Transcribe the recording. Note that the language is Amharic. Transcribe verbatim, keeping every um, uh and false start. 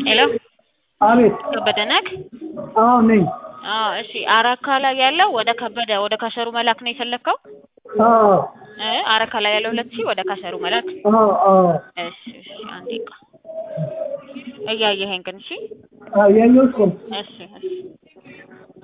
ሄሎ አቤት። ከበደ ነህ? አዎ ነኝ። አዎ እሺ አራካ ላይ ያለው ወደ ከበደ ወደ ካሸሩ መላክ ነው የፈለከው? አዎ እ አራካ ላይ ያለው ሁለት ሺህ ወደ ካሸሩ መላክ። አዎ አዎ እሺ እሺ አንዴ ቃ እያየኸኝ ግን እሺ አዎ ያየሁት እኮ ነው። እሺ እሺ